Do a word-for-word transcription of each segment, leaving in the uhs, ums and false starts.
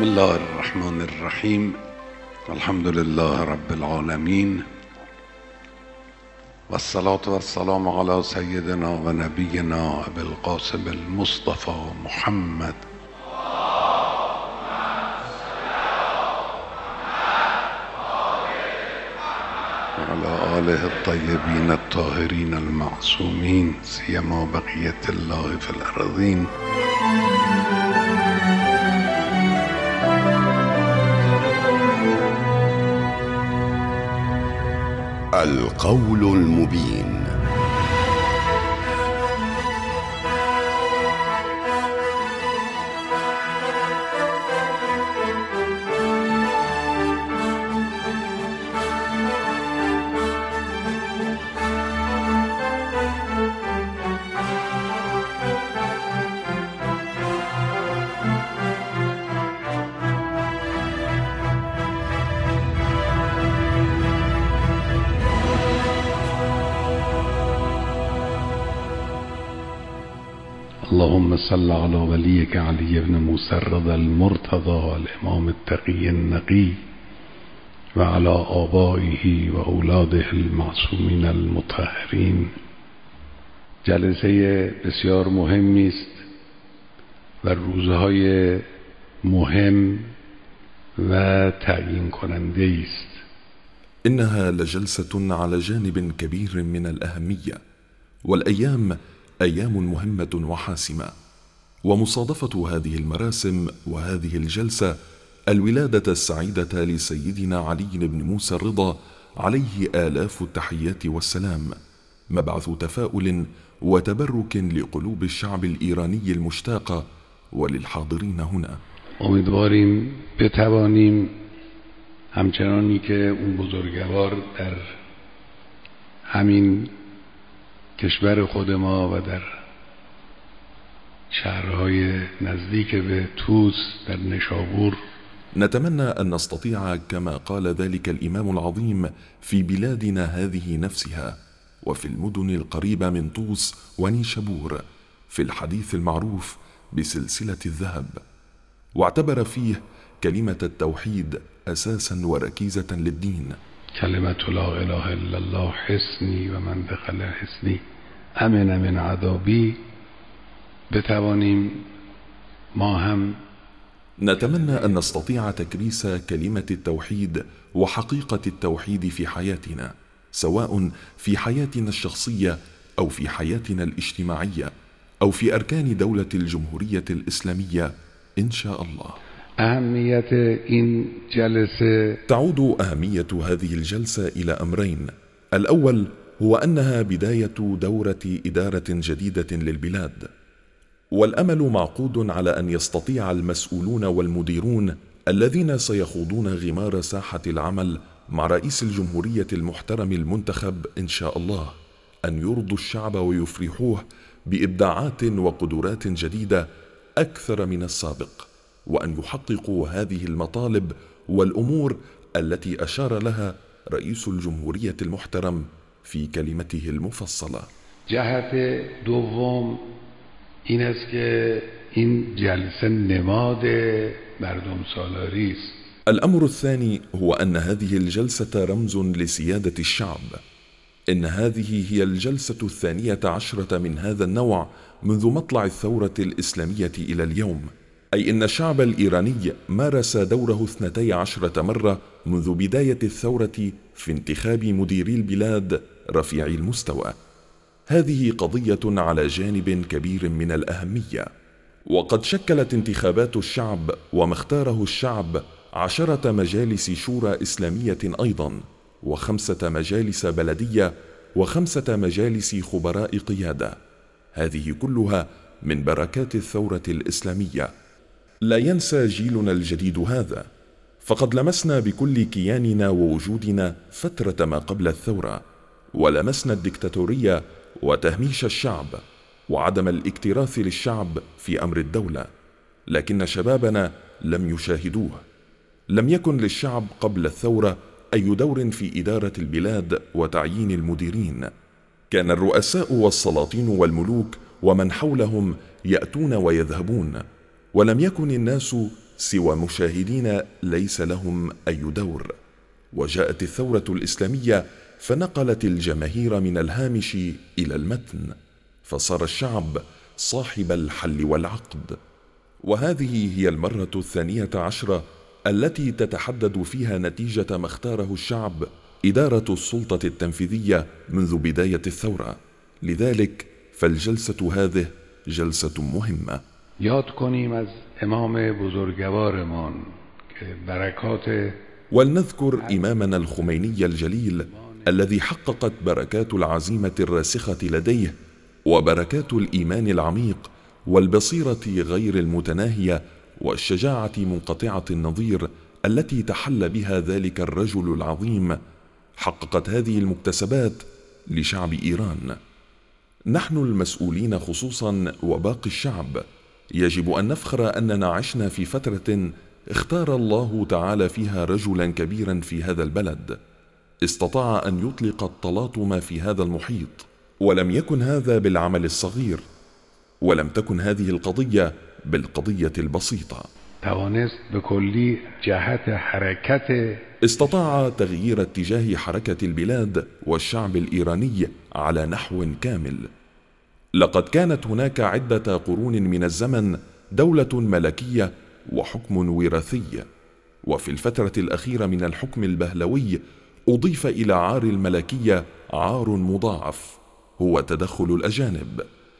بسم الله الرحمن الرحیم. الحمد لله رب العالمین و الصلاة و السلام علی سیدنا و نبینا ابی القاسم المصطفى محمد و علی آله الطیبین الطاهرین المعصومین سیما بقیة الله فی الارضین. القول المبين. اللهم صل على وليك علي بن موسى الرضا المرتضى الامام التقي النقي وعلى آبائه و اولاده المعصومین المطهرین. جلسه بسیار مهمی است و روزهای مهم و تعیین کننده است. إنها لجلسة على جانب كبير من الأهمية، والأيام أيام مهمة وحاسمة، ومصادفة هذه المراسم وهذه الجلسة الولادة السعيدة لسيدنا علي بن موسى الرضا عليه آلاف التحيات والسلام، مبعث تفاؤل وتبرك لقلوب الشعب الإيراني المشتاقة وللحاضرين هنا. امیدواریم بتوانیم همچنانی که اون بزرگوار در همین کشور خود ما و در شهرهای نزدیک به توس در نشابور، نتمنى أن نستطيع كما قال ذلك الإمام العظيم في بلادنا هذه نفسها وفي المدن القريبة من طوس ونيشابور في الحديث المعروف بسلسلة الذهب، واعتبر فيه كلمة التوحيد أساسا وركيزة للدين. كلمة لا إله إلا الله حسني و من دخل حسني امن من عذابي. بتوانیم ما هم نتمنى أن نستطيع تكريس كلمة التوحيد وحقيقة التوحيد في حياتنا، سواء في حياتنا الشخصية أو في حياتنا الاجتماعية أو في أركان دولة الجمهورية الإسلامية إن شاء الله. أهمية این جلسه تعود أهمية هذه الجلسة إلى أمرين. الأول هو أنها بداية دورة إدارة جديدة للبلاد، والأمل معقود على أن يستطيع المسؤولون والمديرون الذين سيخوضون غمار ساحة العمل مع رئيس الجمهورية المحترم المنتخب إن شاء الله أن يرضوا الشعب ويفرحوه بإبداعات وقدرات جديدة أكثر من السابق، وأن يحققوا هذه المطالب والأمور التي أشار لها رئيس الجمهورية المحترم في كلمته المفصلة. جهت دوم این است که این جلسه نماد مردم سالاری است. الأمر الثاني هو أن هذه الجلسة رمز لسيادة الشعب. إن هذه هي الجلسة الثانية عشرة من هذا النوع منذ مطلع الثورة الإسلامية إلى اليوم، أي إن الشعب الإيراني مارس دوره اثنتي عشرة مرة منذ بداية الثورة في انتخاب مديري البلاد رفيع المستوى. هذه قضية على جانب كبير من الأهمية، وقد شكلت انتخابات الشعب وما اختاره الشعب عشرة مجالس شورى إسلامية أيضا، وخمسة مجالس بلدية، وخمسة مجالس خبراء قيادة. هذه كلها من بركات الثورة الإسلامية. لا ينسى جيلنا الجديد هذا، فقد لمسنا بكل كياننا ووجودنا فترة ما قبل الثورة، ولمسنا الدكتاتورية وتهميش الشعب وعدم الاكتراث للشعب في أمر الدولة، لكن شبابنا لم يشاهدوه. لم يكن للشعب قبل الثورة أي دور في إدارة البلاد وتعيين المديرين. كان الرؤساء والسلاطين والملوك ومن حولهم يأتون ويذهبون، ولم يكن الناس سوى مشاهدين ليس لهم أي دور. وجاءت الثورة الإسلامية فنقلت الجماهير من الهامش إلى المتن، فصار الشعب صاحب الحل والعقد. وهذه هي المرة الثانية عشرة التي تتحدد فيها نتيجة ما اختاره الشعب إدارة السلطة التنفيذية منذ بداية الثورة. لذلك فالجلسة هذه جلسة مهمة. یاد کنیم از امام بزرگوارمان که برکات ولنذكر إمامنا الخميني الجليل الذي حققت بركات العزيمة الراسخة لديه وبركات الإيمان العميق والبصيرة غير المتناهية والشجاعة منقطعة النظير التي تحل بها ذلك الرجل العظيم، حققت هذه المكتسبات لشعب إيران. نحن المسؤولين خصوصا وباقي الشعب يجب أن نفخر أننا عشنا في فترة اختار الله تعالى فيها رجلا كبيرا في هذا البلد استطاع أن يطلق التلاطم في هذا المحيط، ولم يكن هذا بالعمل الصغير، ولم تكن هذه القضية بالقضية البسيطة. توانست بكل جهت حركته استطاع تغيير اتجاه حركة البلاد والشعب الإيراني على نحو كامل. لقد كانت هناك عدة قرون من الزمن دولة ملكية وحكم وراثي، وفي الفترة الأخيرة من الحكم البهلوي أضيف إلى عار الملكية عار مضاعف هو تدخل الأجانب.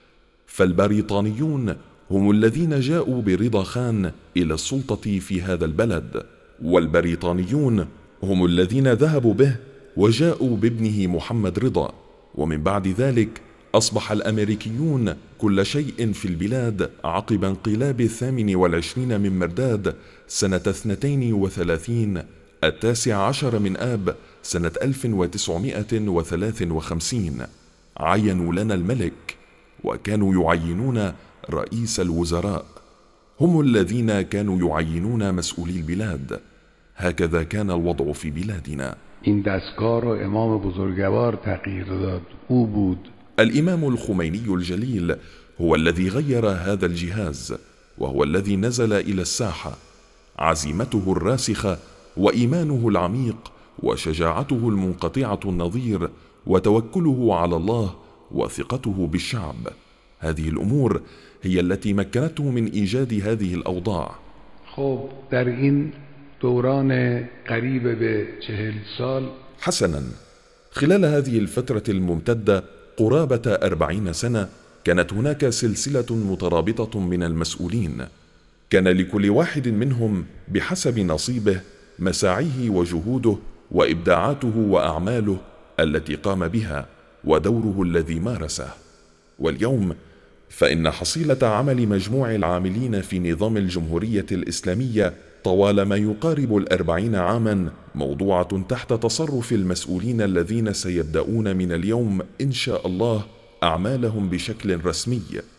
فالبريطانيون هم الذين جاءوا برضا خان إلى السلطة في هذا البلد، والبريطانيون هم الذين ذهبوا به وجاءوا بابنه محمد رضا، ومن بعد ذلك أصبح الأمريكيون كل شيء في البلاد عقب انقلاب الثامن والعشرين من مرداد سنة اثنتين وثلاثين التاسع عشر من آب سنة ألف وتسعمائة وثلاث وخمسين. عينوا لنا الملك وكانوا يعينون رئيس الوزراء، هم الذين كانوا يعينون مسؤولي البلاد. هكذا كان الوضع في بلادنا. این دستگاه رو امام بزرگوار تغییر داد. او بود. الإمام الخميني الجليل هو الذي غير هذا الجهاز، وهو الذي نزل إلى الساحة. عزيمته الراسخة وإيمانه العميق وشجاعته المنقطعة النظير وتوكله على الله وثقته بالشعب، هذه الأمور هي التي مكنته من إيجاد هذه الأوضاع. خب در این دوران قریب به چهل سال حسنا، خلال هذه الفترة الممتدة قرابة أربعين سنة كانت هناك سلسلة مترابطة من المسؤولين، كان لكل واحد منهم بحسب نصيبه مساعيه وجهوده وإبداعاته وأعماله التي قام بها ودوره الذي مارسه. واليوم فإن حصيلة عمل مجموع العاملين في نظام الجمهورية الإسلامية طوال ما يقارب الأربعين عاما موضوعة تحت تصرف المسؤولين الذين سيبدأون من اليوم إن شاء الله أعمالهم بشكل رسمي.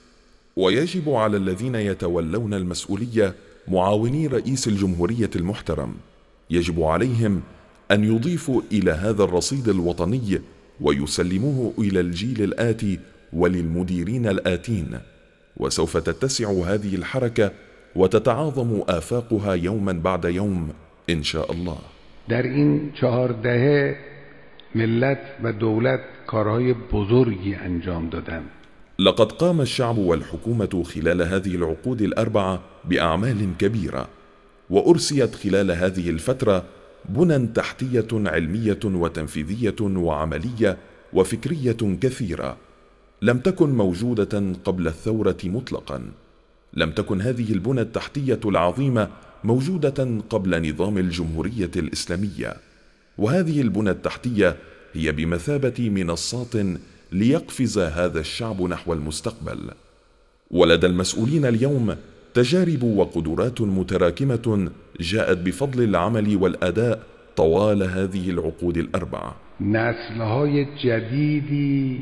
ويجب على الذين يتولون المسؤولية معاوني رئيس الجمهورية المحترم، يجب عليهم أن يضيفوا إلى هذا الرصيد الوطني ويسلموه إلى الجيل الآتي وللمديرين الآتين، وسوف تتسع هذه الحركة وتتعاظم آفاقها يوما بعد يوم إن شاء الله. در این چهار دهه ملت و دولت کارهای بزرگی انجام دادند. لقد قام الشعب والحكومة خلال هذه العقود الأربعة بأعمال كبيرة، وأرسيت خلال هذه الفترة بنى تحتية علمية وتنفيذية وعملية وفكرية كثيرة لم تكن موجودة قبل الثورة مطلقا. لم تكن هذه البنى التحتية العظيمة موجودة قبل نظام الجمهورية الإسلامية، وهذه البنى التحتية هي بمثابة منصات ليقفز هذا الشعب نحو المستقبل. ولدى المسؤولين اليوم تجارب وقدرات متراكمة جاءت بفضل العمل والأداء طوال هذه العقود الأربعة. نسل‌های جدیدی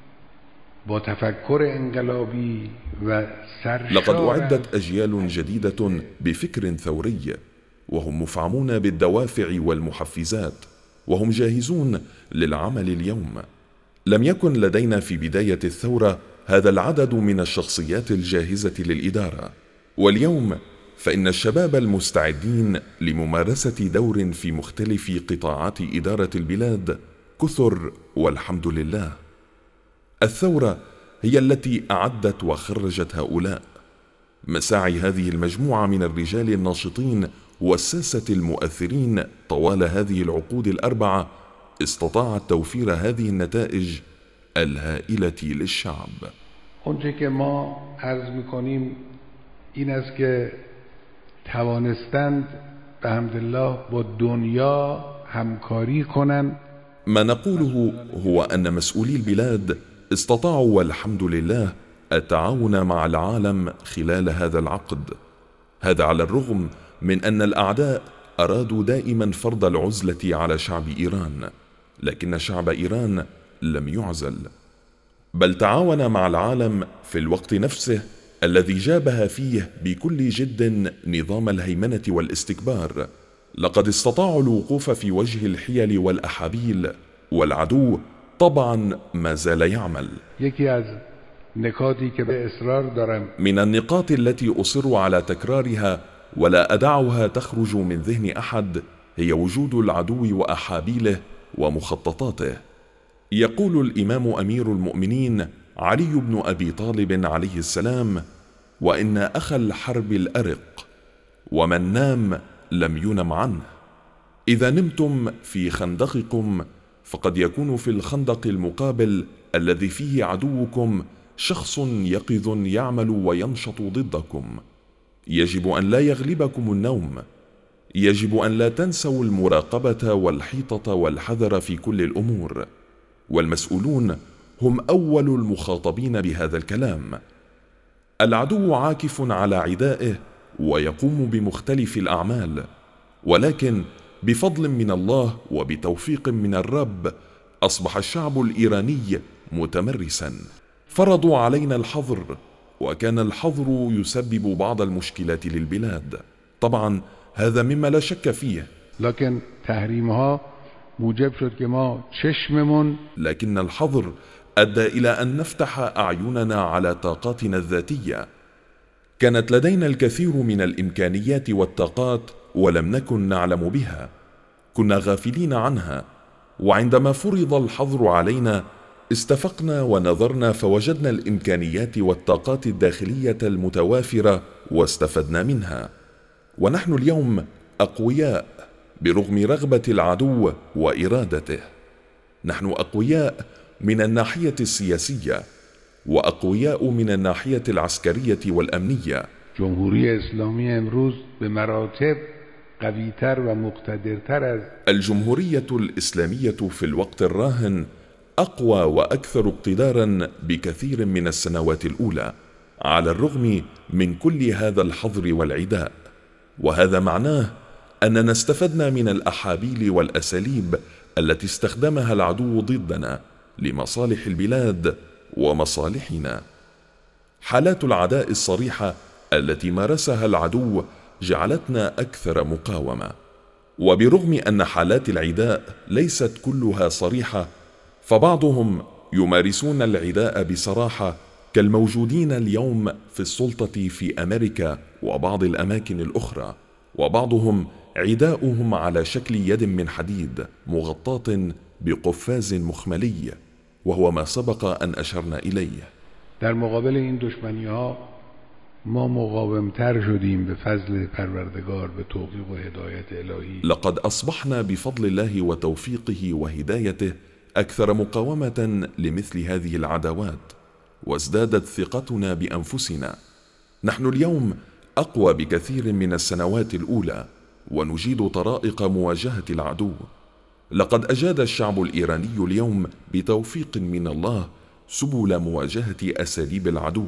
با تفکر انقلابی و سرشار لقد أعدت أجيال جديدة بفكر ثوري، وهم مفعمون بالدوافع والمحفزات، وهم جاهزون للعمل اليوم. لم يكن لدينا في بداية الثورة هذا العدد من الشخصيات الجاهزة للإدارة، واليوم فإن الشباب المستعدين لممارسة دور في مختلف قطاعات إدارة البلاد كثر والحمد لله. الثورة هي التي أعدت وخرجت هؤلاء. مساعي هذه المجموعة من الرجال الناشطين والساسة المؤثرين طوال هذه العقود الأربعة استطاعت توفير هذه النتائج الهائلة للشعب. اونچه که ما عرض میکنیم این است که توانستند به حمدالله با دنیا همکاری کنند. ما نقوله هو أن مسؤولي البلاد استطاعوا والحمد لله التعاون مع العالم خلال هذا العقد، هذا على الرغم من أن الأعداء أرادوا دائما فرض العزلة على شعب إيران، لكن شعب إيران لم يعزل، بل تعاون مع العالم في الوقت نفسه الذي جابه فيه بكل جد نظام الهيمنة والاستكبار. لقد استطاعوا الوقوف في وجه الحيل والأحابيل، والعدو طبعا ما زال يعمل. من النقاط التي أصر على تكرارها ولا أدعها تخرج من ذهن أحد هي وجود العدو وأحابيله ومخططاته. يقول الإمام أمير المؤمنين علي بن أبي طالب عليه السلام: وإن أخ الحرب الأرق، ومن نام لم ينم عنه. إذا نمتم في خندقكم فقد يكون في الخندق المقابل الذي فيه عدوكم شخص يقظ يعمل وينشط ضدكم. يجب أن لا يغلبكم النوم، يجب أن لا تنسوا المراقبة والحيطة والحذر في كل الأمور، والمسؤولون هم أول المخاطبين بهذا الكلام. العدو عاكف على عدائه ويقوم بمختلف الأعمال، ولكن بفضل من الله وبتوفيق من الرب أصبح الشعب الإيراني متمرسا. فرضوا علينا الحظر، وكان الحظر يسبب بعض المشكلات للبلاد. طبعا هذا مما لا شك فيه، لكن تحريمها موجب شد که ما چشممون لكن الحظر أدى إلى أن نفتح أعيننا على طاقاتنا الذاتية. كانت لدينا الكثير من الإمكانيات والطاقات ولم نكن نعلم بها، كنا غافلين عنها، وعندما فرض الحظر علينا استفقنا ونظرنا فوجدنا الإمكانيات والطاقات الداخلية المتوافرة واستفدنا منها، ونحن اليوم أقوياء برغم رغبة العدو وإرادته. نحن أقوياء من الناحية السياسية، وأقوياء من الناحية العسكرية والأمنية. جمهوری اسلامی امروز به مراتب قوی‌تر و مقتدرتر از الجمهورية الإسلامية في الوقت الراهن أقوى وأكثر اقتدارا بكثير من السنوات الأولى، على الرغم من كل هذا الحظر والعداء. وهذا معناه أننا استفدنا من الأحابيل والأساليب التي استخدمها العدو ضدنا لمصالح البلاد ومصالحنا. حالات العداء الصريحة التي مارسها العدو جعلتنا أكثر مقاومة، وبرغم أن حالات العداء ليست كلها صريحة، فبعضهم يمارسون العداء بصراحة كالموجودين اليوم في السلطة في أمريكا وبعض الأماكن الأخرى، وبعضهم عداؤهم على شكل يد من حديد مغطاة بقفاز مخملي، وهو ما سبق أن أشرنا إليه. در مقابل این دشمنی‌ها ما مقاومتر شدیم به فضل پروردگار، به توفیق و هدایت الهی. لقد أصبحنا بفضل الله وتوفيقه وهدايته أكثر مقاومة لمثل هذه العداوات، وازدادت ثقتنا بأنفسنا. نحن اليوم أقوى بكثير من السنوات الأولى، ونجيد طرائق مواجهة العدو. لقد أجاد الشعب الإيراني اليوم بتوفيق من الله سبل مواجهة أساليب العدو.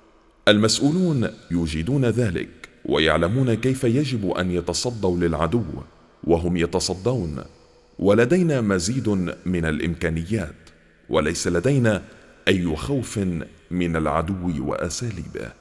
المسؤولون يجيدون ذلك ويعلمون كيف يجب أن يتصدوا للعدو، وهم يتصدون. ولدينا مزيد من الإمكانيات، وليس لدينا أي خوف من العدو وأساليبه.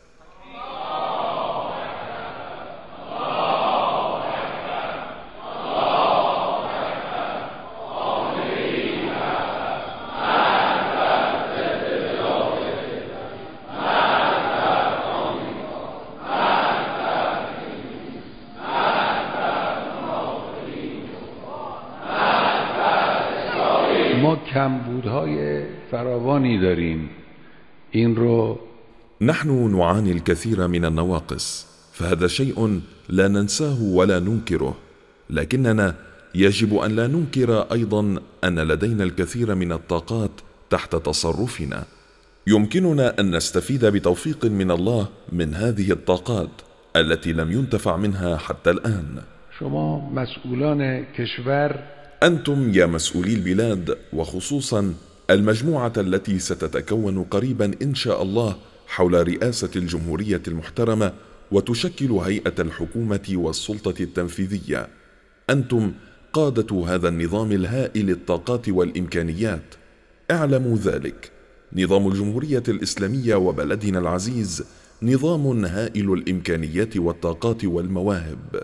ما کمبودهای فراوانی داریم. این رو نحن نعاني الكثير من النواقص، فهذا شيء لا ننساه ولا ننكره، لكننا يجب أن لا ننكر أيضا أن لدينا الكثير من الطاقات تحت تصرفنا. يمكننا أن نستفيد بتوفيق من الله من هذه الطاقات التي لم ينتفع منها حتى الآن. شما مسئولان کشور، أنتم يا مسؤولي البلاد، وخصوصا المجموعة التي ستتكون قريبا إن شاء الله حول رئاسة الجمهورية المحترمة وتشكل هيئة الحكومة والسلطة التنفيذية، أنتم قادة هذا النظام الهائل الطاقات والإمكانيات. اعلموا ذلك، نظام الجمهورية الإسلامية وبلدنا العزيز نظام هائل الإمكانيات والطاقات والمواهب.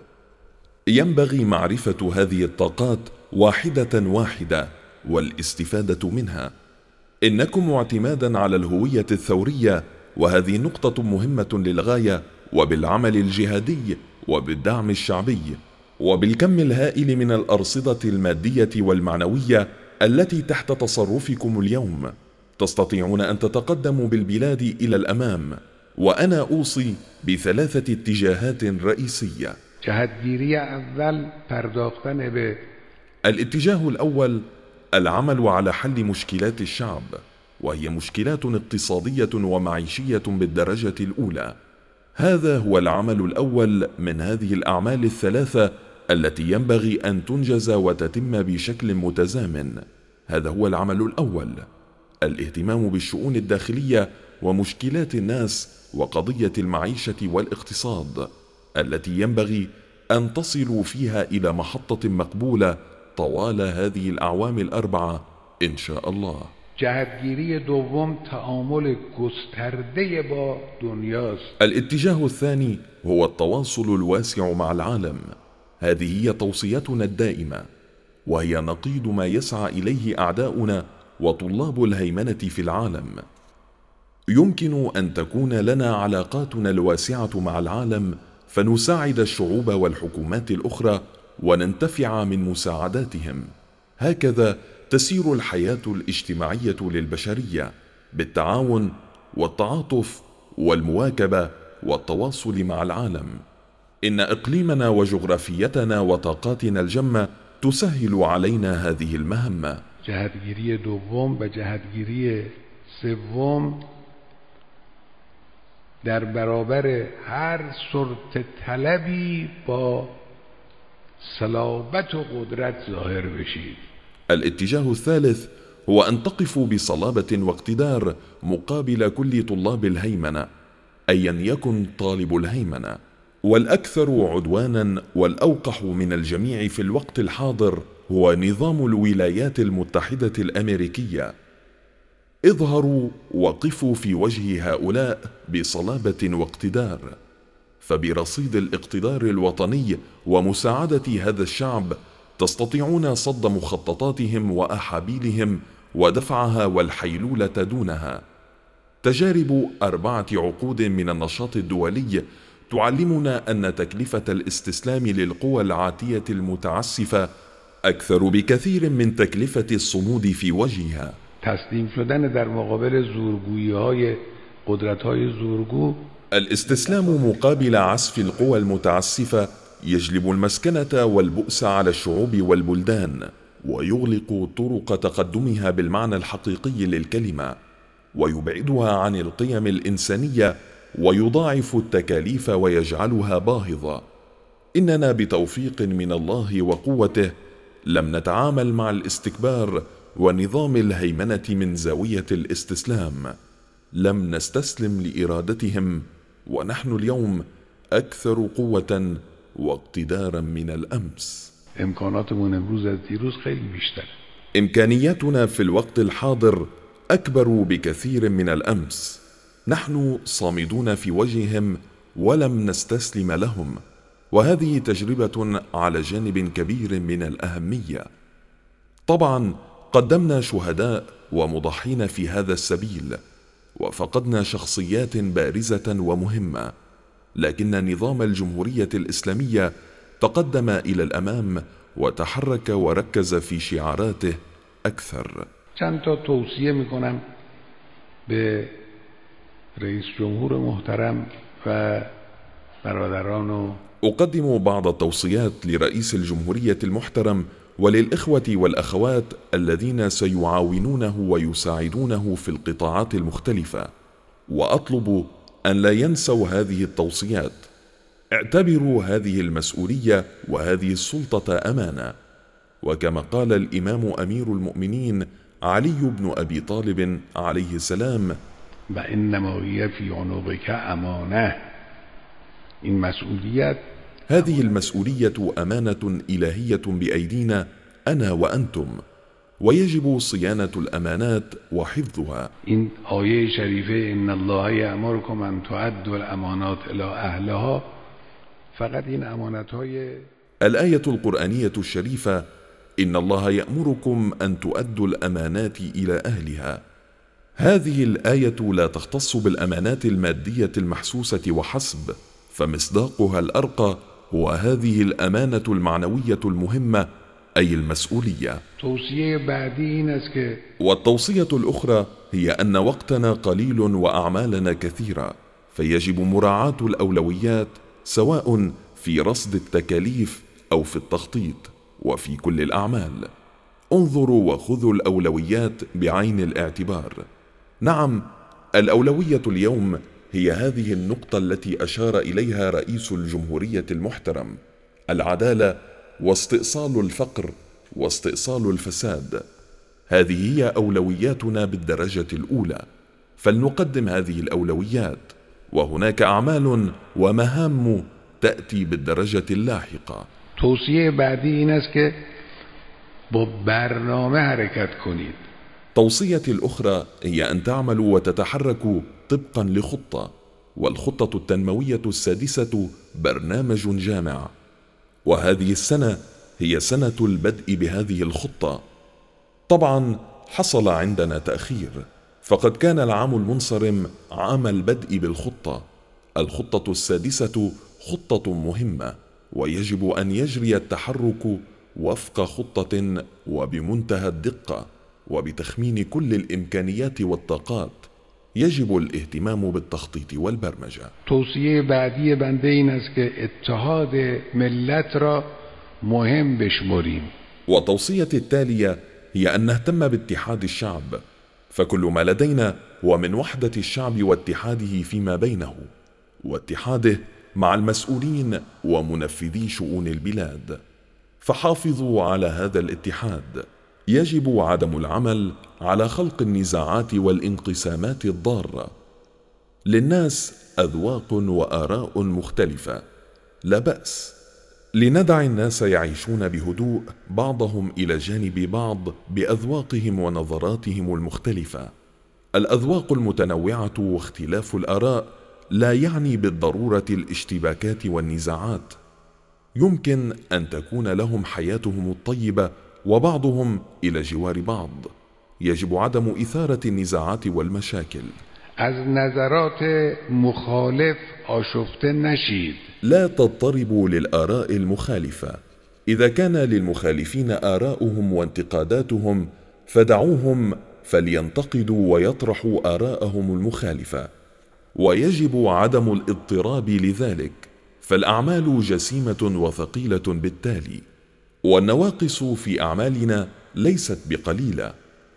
ينبغي معرفة هذه الطاقات واحدة واحدة والاستفادة منها. إنكم اعتمادا على الهوية الثورية، وهذه نقطة مهمة للغاية، وبالعمل الجهادي وبالدعم الشعبي وبالكم الهائل من الأرصدة المادية والمعنوية التي تحت تصرفكم اليوم، تستطيعون أن تتقدموا بالبلاد إلى الأمام. وأنا أوصي بثلاثة اتجاهات رئيسية. جهتگیری اول پرداختن به الاتجاه الأول العمل على حل مشكلات الشعب، وهي مشكلات اقتصادية ومعيشية بالدرجة الأولى. هذا هو العمل الأول من هذه الأعمال الثلاثة التي ينبغي أن تنجز وتتم بشكل متزامن. هذا هو العمل الأول، الاهتمام بالشؤون الداخلية ومشكلات الناس وقضية المعيشة والاقتصاد التي ينبغي أن تصلوا فيها إلى محطة مقبولة طوال هذه الأعوام الأربعة إن شاء الله. جهتگیری دوم تعامل گسترده با دنیاست. الاتجاه الثاني هو التواصل الواسع مع العالم. هذه هي توصيتنا الدائمة، وهي نقيض ما يسعى إليه أعداؤنا وطلاب الهيمنة في العالم. يمكن أن تكون لنا علاقاتنا الواسعة مع العالم، فنساعد الشعوب والحكومات الأخرى وننتفع من مساعداتهم. هكذا تسير الحياة الاجتماعية للبشرية، بالتعاون والتعاطف والمواكبة والتواصل مع العالم. إن إقليمنا وجغرافيتنا وطاقاتنا الجمة تسهل علينا هذه المهمة. جهتگیری دوم و جهتگیری سوم در برابر هر سلطه طلبی با صلابت و قدرت ظاهر بشید. الاتجاه الثالث هو أن تقفوا بصلابة واقتدار مقابل كل طلاب الهيمنة، أيا يكن طالب الهيمنة. والأكثر عدوانا والأوقح من الجميع في الوقت الحاضر هو نظام الولايات المتحدة الأمريكية. اظهروا وقفوا في وجه هؤلاء بصلابة واقتدار، فبرصيد الاقتدار الوطني ومساعدة هذا الشعب تستطيعون صد مخططاتهم وأحابيلهم ودفعها والحيلولة دونها. تجارب أربعة عقود من النشاط الدولي تعلمنا أن تكلفة الاستسلام للقوى العاتية المتعسفة أكثر بكثير من تكلفة الصمود في وجهها. تسلیم شدن در مقابل زورگویی‌های قدرت‌های زورگو. الاستسلام مقابل عسف القوى المتعسفة يجلب المسكنة والبؤس على الشعوب والبلدان، ويغلق طرق تقدمها بالمعنى الحقيقي للكلمة، ويبعدها عن القيم الإنسانية، ويضاعف التكاليف ويجعلها باهظة. إننا بتوفيق من الله وقوته لم نتعامل مع الاستكبار ونظام الهيمنة من زاوية الاستسلام. لم نستسلم لإرادتهم، ونحن اليوم أكثر قوة واقتدارا من الأمس. امکاناتمون امروز از دیروز خیلی بیشتر. إمكانياتنا في الوقت الحاضر أكبر بكثير من الأمس. نحن صامدون في وجههم ولم نستسلم لهم، وهذه تجربة على جانب كبير من الأهمية. طبعا قدمنا شهداء ومضحين في هذا السبيل، وفقدنا شخصيات بارزة ومهمة، لكن نظام الجمهورية الإسلامية تقدم إلى الأمام وتحرك وركز في شعاراته أكثر. چند تا توصیه میکنم به رئیس جمهور محترم و برادران و أقدم بعض التوصيات لرئيس الجمهورية المحترم وللإخوة والأخوات الذين سيعاونونه ويساعدونه في القطاعات المختلفة، وأطلب أن لا ينسوا هذه التوصيات. اعتبروا هذه المسؤولية وهذه السلطة أمانة، وكما قال الإمام أمير المؤمنين علي بن أبي طالب عليه السلام: وإنما هي في عنقك أمانة. این مسئولیت هذه المسؤولية أمانة إلهية بأيدينا أنا وأنتم، ويجب صيانة الأمانات وحفظها. این آیه شریفه ان الله یأمرکم ان تؤدوا الامانات الی اهلها، فقط این امانت‌های الآية القرآنية الشريفة إن الله يأمركم أن تؤدوا الأمانات إلى أهلها، هذه الآية لا تختص بالأمانات المادية المحسوسة وحسب، فمصداقها الأرقى هو هذه الأمانة المعنوية المهمة أي المسؤولية. توصیه بعدی این است که والتوصية الأخرى هي أن وقتنا قليل وأعمالنا كثيرة، فيجب مراعاة الأولويات سواء في رصد التكاليف أو في التخطيط وفي كل الأعمال. انظروا وخذوا الأولويات بعين الاعتبار. نعم، الأولوية اليوم هي هذه النقطة التي أشار إليها رئيس الجمهورية المحترم: العدالة واستئصال الفقر واستئصال الفساد. هذه هي أولوياتنا بالدرجة الأولى، فلنقدم هذه الأولويات، وهناك أعمال ومهام تأتي بالدرجة اللاحقة. توصیه بعدی این است که با برنامه حرکت کنید. توصيتي الأخرى هي أن تعملوا وتتحركوا طبقا لخطة، والخطة التنموية السادسة برنامج جامع، وهذه السنة هي سنة البدء بهذه الخطة. طبعا حصل عندنا تأخير، فقد كان العام المنصرم عام البدء بالخطة. الخطة السادسة خطة مهمة، ويجب أن يجري التحرك وفق خطة وبمنتهى الدقة وبتخمين كل الإمكانيات والطاقات. يجب الاهتمام بالتخطيط والبرمجة. توصیه بعدی بنده این است که اتحاد ملت را مهم بشمریم. وتوصيتي التالية هي أن نهتم باتحاد الشعب، فكل ما لدينا هو من وحدة الشعب واتحاده فيما بينه، واتحاده مع المسؤولين ومنفذي شؤون البلاد. فحافظوا على هذا الاتحاد. يجب عدم العمل على خلق النزاعات والانقسامات الضارة. للناس أذواق وآراء مختلفة، لا بأس، لندع الناس يعيشون بهدوء بعضهم إلى جانب بعض بأذواقهم ونظراتهم المختلفة. الأذواق المتنوعة واختلاف الآراء لا يعني بالضرورة الاشتباكات والنزاعات. يمكن أن تكون لهم حياتهم الطيبة وبعضهم إلى جوار بعض. يجب عدم إثارة النزاعات والمشاكل. از نظرات مخالف آشفته نشید. لا تضطربوا للآراء المخالفة. إذا كان للمخالفين آراؤهم وانتقاداتهم فدعوهم فلينتقدوا ويطرحوا آراءهم المخالفة، ويجب عدم الاضطراب لذلك، فالأعمال جسيمة وثقيلة بالتالي، والنواقص في أعمالنا ليست بقليلة،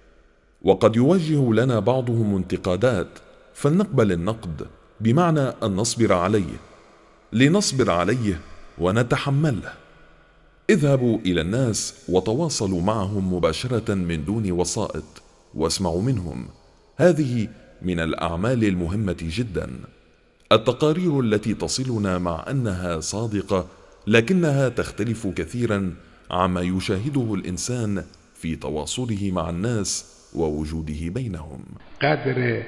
وقد يوجه لنا بعضهم انتقادات فلنقبل النقد، بمعنى أن نصبر عليه، لنصبر عليه ونتحمله. اذهبوا إلى الناس وتواصلوا معهم مباشرة من دون وسائط واسمعوا منهم. هذه من الأعمال المهمة جدا. التقارير التي تصلنا مع أنها صادقة لكنها تختلف كثيرا عما يشاهده الإنسان في تواصله مع الناس ووجوده بينهم. قدر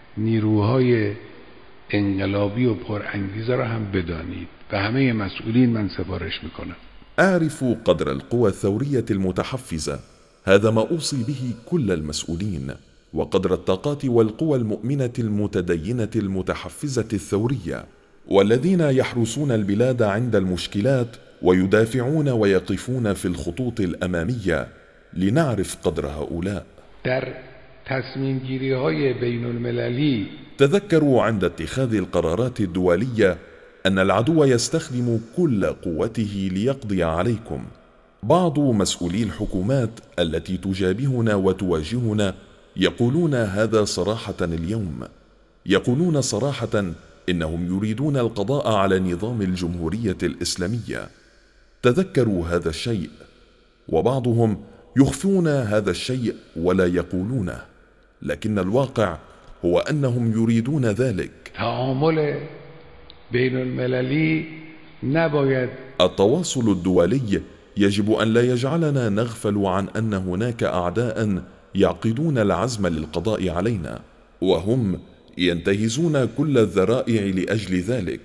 نیروهای انقلابی و پرانگیزه را هم بدانید. و همه مسئولین من سفارش میکنم. أعرفوا قدر القوى الثورية المتحفزة، هذا ما أوصي به كل المسؤولين، وقدر الطاقات والقوى المؤمنة المتدينة المتحفزة الثورية، والذين يحرسون البلاد عند المشكلات ويدافعون ويقفون في الخطوط الأمامية. لنعرف قدر هؤلاء. در تصمیم گیری های بین المللی تذكروا عند اتخاذ القرارات الدولية أن العدو يستخدم كل قوته ليقضي عليكم. بعض مسؤولي الحكومات التي تجابهنا وتواجهنا يقولون هذا صراحة اليوم، يقولون صراحة إنهم يريدون القضاء على نظام الجمهورية الإسلامية. تذكروا هذا الشيء، وبعضهم يخفون هذا الشيء ولا يقولونه، لكن الواقع هو أنهم يريدون ذلك. تعامل بين المللی نباید التواصل الدولي يجب أن لا يجعلنا نغفل عن أن هناك أعداء يعقدون العزم للقضاء علينا، وهم ينتهزون كل الذرائع لأجل ذلك.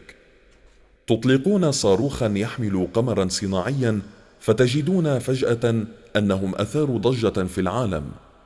تطلقون صاروخا يحمل قمرا صناعيا فتجدون فجأة أنهم أثاروا ضجة في العالم.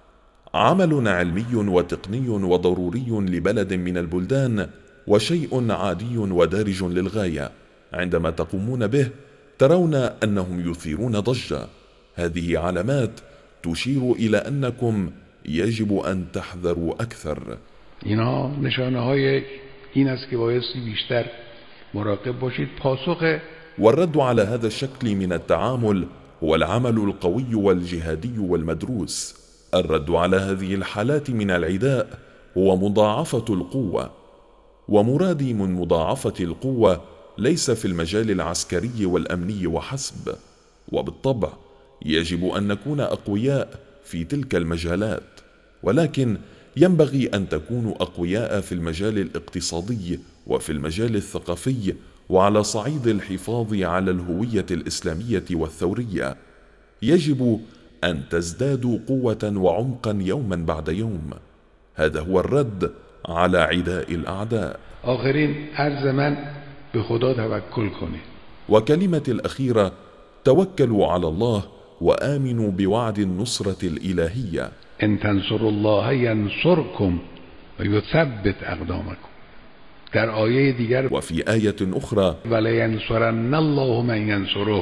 عمل علمي وتقني وضروري لبلد من البلدان، وشيء عادي ودارج للغاية. عندما تقومون به ترون أنهم يثيرون ضجة. هذه علامات تشير إلى أنكم يجب أن تحذروا أكثر. اینا نشانه های این است که بایستی بیشتر مراقب باشید. پاسخ والرد على هذا الشكل من التعامل هو العمل القوي والجهادي والمدروس. الرد على هذه الحالات من العداء هو مضاعفة القوة، ومرادي من مضاعفة القوة ليس في المجال العسكري والأمني وحسب، وبالطبع يجب أن نكون أقوياء في تلك المجالات، ولكن ينبغي أن تكونوا أقوياء في المجال الاقتصادي وفي المجال الثقافي وعلى صعيد الحفاظ على الهوية الإسلامية والثورية. يجب أن تزدادوا قوة وعمقا يوما بعد يوم. هذا هو الرد على عداء الأعداء. آخرین عرض من به خدا توکل کنید. وكلمة الأخيرة: توكلوا على الله وآمنوا بوعد النصرة الإلهية. ان تنصروا الله ینصرکم و یثبت اقدامکم. در آیه دیگر وفي آية أخرى: ولینصرن الله من ینصره.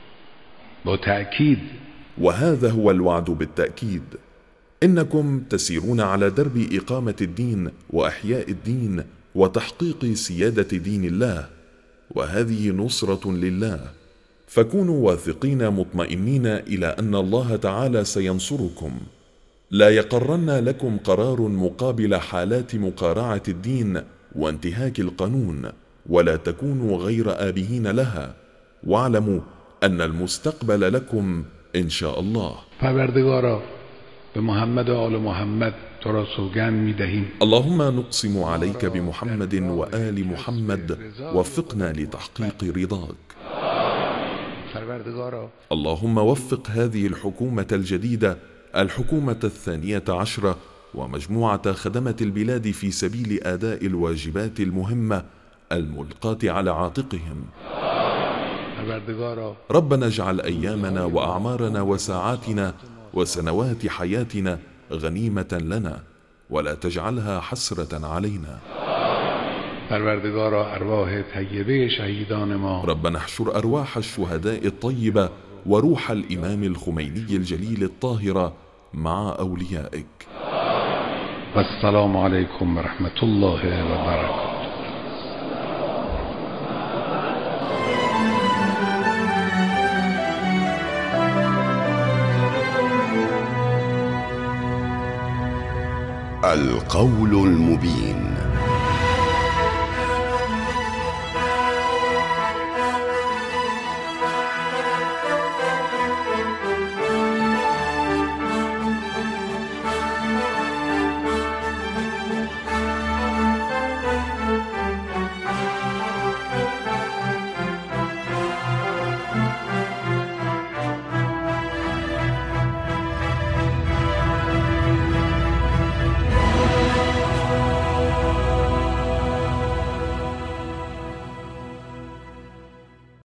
با تأکید. وهذا هو الوعد بالتأكيد. إنكم تسيرون على درب إقامة الدين وإحياء الدين وتحقيق سيادة دين الله، وهذه نصرة لله. فكونوا واثقين مطمئنين إلى أن الله تعالى سينصركم. لا يقرن لكم قرار مقابل حالات مقارعة الدين وانتهاك القانون، ولا تكونوا غير آبهين لها، واعلموا أن المستقبل لكم إن شاء الله. پروردگارا به محمد و آل محمد تو را سوگند می‌دهیم. اللهم نقسم عليك بمحمد وآل محمد، وفقنا لتحقيق رضاك. پروردگارا اللهم وفق هذه الحكومة الجديدة، الحكومة الثانية عشرة، ومجموعة خدمة البلاد في سبيل أداء الواجبات المهمة الملقاة على عاتقهم. پروردگارا ربنا اجعل أيامنا وأعمارنا وساعاتنا وسنوات حياتنا غنيمة لنا، ولا تجعلها حسرة علينا. پروردگارا ارواح طیبه شهیدان ما ربنا احشر أرواح الشهداء الطيبة وروح الإمام الخميني الجليل الطاهرة مع أوليائك. والسلام عليكم ورحمة الله وبركاته. القول المبين.